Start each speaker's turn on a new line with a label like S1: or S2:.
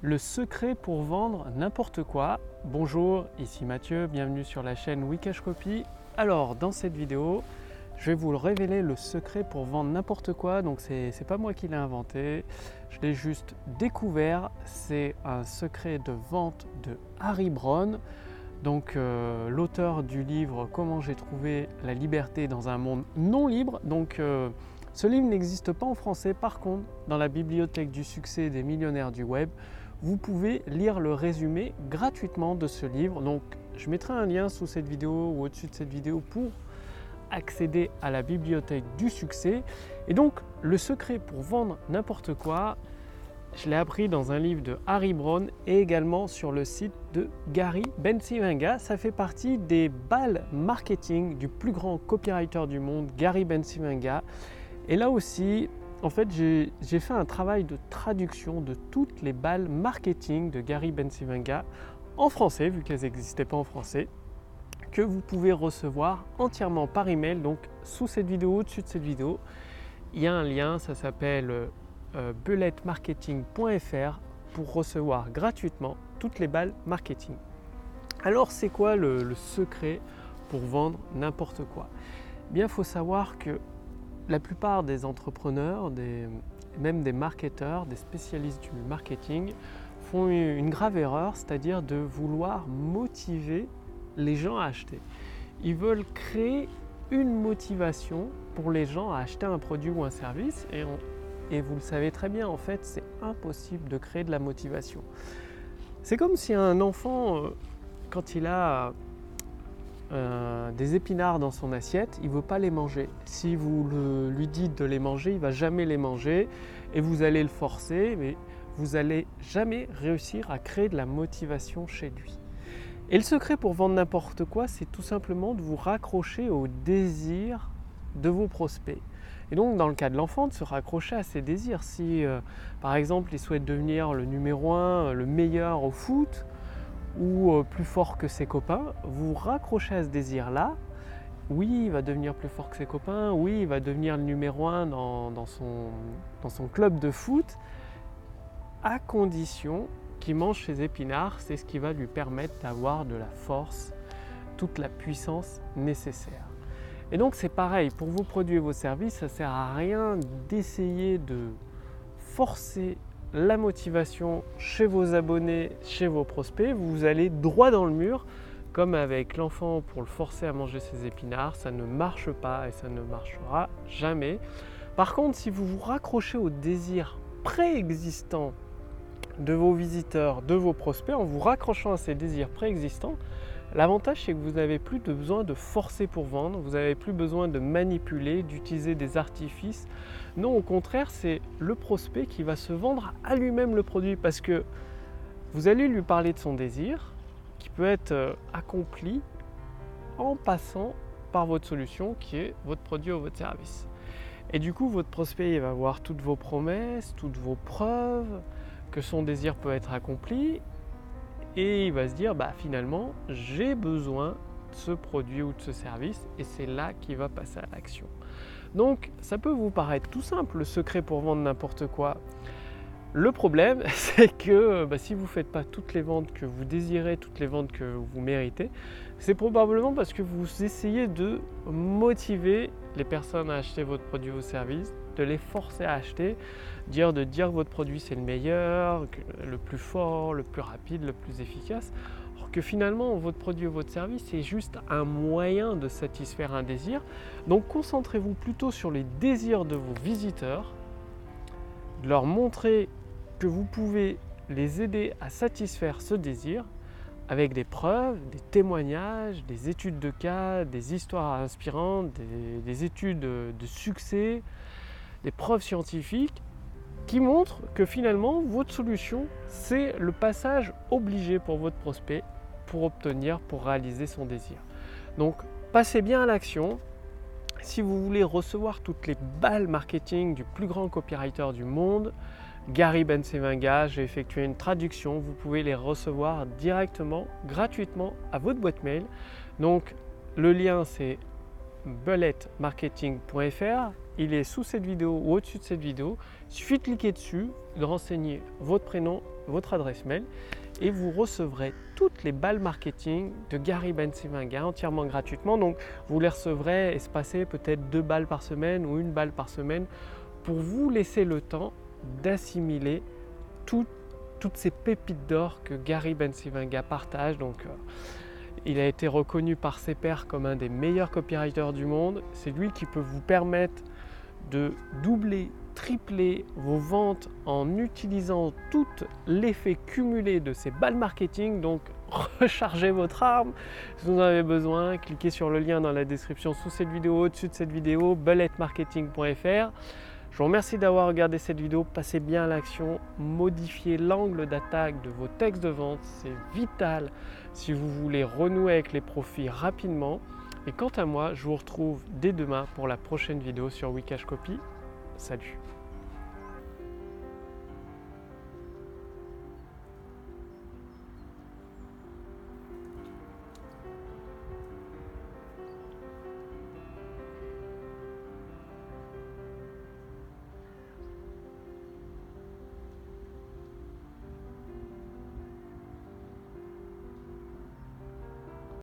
S1: Le secret pour vendre n'importe quoi. Bonjour, ici Mathieu, bienvenue sur la chaîne Wikash Copy. Alors dans cette vidéo, je vais vous révéler le secret pour vendre n'importe quoi. Donc c'est pas moi qui l'ai inventé, je l'ai juste découvert. C'est un secret de vente de Harry Browne, donc l'auteur du livre Comment j'ai trouvé la liberté dans un monde non libre. Donc ce livre n'existe pas en français. Par contre, dans la bibliothèque du succès des millionnaires du web, vous pouvez lire le résumé gratuitement de ce livre. Donc je mettrai un lien sous cette vidéo ou au-dessus de cette vidéo pour accéder à la bibliothèque du succès. Et donc le secret pour vendre n'importe quoi, je l'ai appris dans un livre de Harry Browne et également sur le site de Gary Bencivenga. Ça fait partie des balles marketing du plus grand copywriter du monde, Gary Bencivenga. Et là aussi, en fait, j'ai fait un travail de traduction de toutes les balles marketing de Gary Bencivenga en français, vu qu'elles n'existaient pas en français, que vous pouvez recevoir entièrement par email. Donc sous cette vidéo, au-dessus de cette vidéo, il y a un lien, ça s'appelle bulletmarketing.fr pour recevoir gratuitement toutes les balles marketing. Alors c'est quoi le secret pour vendre n'importe quoi? Eh bien, il faut savoir que la plupart des entrepreneurs, même des marketeurs, des spécialistes du marketing font une grave erreur, c'est-à-dire de vouloir motiver les gens à acheter. Ils veulent créer une motivation pour les gens à acheter un produit ou un service et vous le savez très bien, en fait, c'est impossible de créer de la motivation. C'est comme si un enfant, quand il a des épinards dans son assiette, il ne veut pas les manger. Si vous lui dites de les manger, il ne va jamais les manger et vous allez le forcer, mais vous n'allez jamais réussir à créer de la motivation chez lui. Et le secret pour vendre n'importe quoi, c'est tout simplement de vous raccrocher au désir de vos prospects. Et donc dans le cas de l'enfant, de se raccrocher à ses désirs. Si par exemple il souhaite devenir le numéro 1, le meilleur au foot, ou plus fort que ses copains, vous raccrochez à ce désir-là. Oui, il va devenir plus fort que ses copains, oui, il va devenir le numéro 1 dans son club de foot, à condition qu'il mange ses épinards. C'est ce qui va lui permettre d'avoir de la force, toute la puissance nécessaire. Et donc c'est pareil, pour vos produits et vos services, ça ne sert à rien d'essayer de forcer la motivation chez vos abonnés, chez vos prospects. Vous allez droit dans le mur, comme avec l'enfant pour le forcer à manger ses épinards. Ça ne marche pas et ça ne marchera jamais. Par contre, si vous vous raccrochez au désir préexistant de vos visiteurs, de vos prospects, en vous raccrochant à ces désirs préexistants, l'avantage c'est que vous n'avez plus besoin de forcer pour vendre, vous n'avez plus besoin de manipuler, d'utiliser des artifices. Non, au contraire, c'est le prospect qui va se vendre à lui-même le produit, parce que vous allez lui parler de son désir qui peut être accompli en passant par votre solution qui est votre produit ou votre service. Et du coup, votre prospect il va voir toutes vos promesses, toutes vos preuves que son désir peut être accompli et il va se dire finalement j'ai besoin de ce produit ou de ce service, et c'est là qu'il va passer à l'action. Donc ça peut vous paraître tout simple, le secret pour vendre n'importe quoi. Le problème c'est que si vous ne faites pas toutes les ventes que vous désirez, toutes les ventes que vous méritez, c'est probablement parce que vous essayez de motiver les personnes à acheter votre produit ou service, de les forcer à acheter, de dire que votre produit c'est le meilleur, le plus fort, le plus rapide, le plus efficace. Alors que finalement votre produit ou votre service c'est juste un moyen de satisfaire un désir. Donc concentrez-vous plutôt sur les désirs de vos visiteurs, de leur montrer que vous pouvez les aider à satisfaire ce désir avec des preuves, des témoignages, des études de cas, des histoires inspirantes, des études de succès, des preuves scientifiques qui montrent que finalement votre solution c'est le passage obligé pour votre prospect pour réaliser son désir. Donc passez bien à l'action. Si vous voulez recevoir toutes les balles marketing du plus grand copywriter du monde, Gary Bencivenga, j'ai effectué une traduction, vous pouvez les recevoir directement, gratuitement à votre boîte mail. Donc le lien c'est bulletmarketing.fr, il est sous cette vidéo ou au-dessus de cette vidéo. Il suffit de cliquer dessus, de renseigner votre prénom, votre adresse mail et vous recevrez toutes les balles marketing de Gary Bencivenga entièrement gratuitement. Donc vous les recevrez espacées peut-être 2 balles par semaine ou 1 balle par semaine pour vous laisser le temps d'assimiler toutes ces pépites d'or que Gary Bencivenga partage. Donc il a été reconnu par ses pairs comme un des meilleurs copywriters du monde. C'est lui qui peut vous permettre de doubler, tripler vos ventes en utilisant tout l'effet cumulé de ces balles marketing. Donc rechargez votre arme si vous en avez besoin. Cliquez sur le lien dans la description sous cette vidéo, au-dessus de cette vidéo, bulletmarketing.fr. Je vous remercie d'avoir regardé cette vidéo. Passez bien à l'action, modifiez l'angle d'attaque de vos textes de vente. C'est vital si vous voulez renouer avec les profits rapidement. Et quant à moi, je vous retrouve dès demain pour la prochaine vidéo sur Wikash Copy. Salut!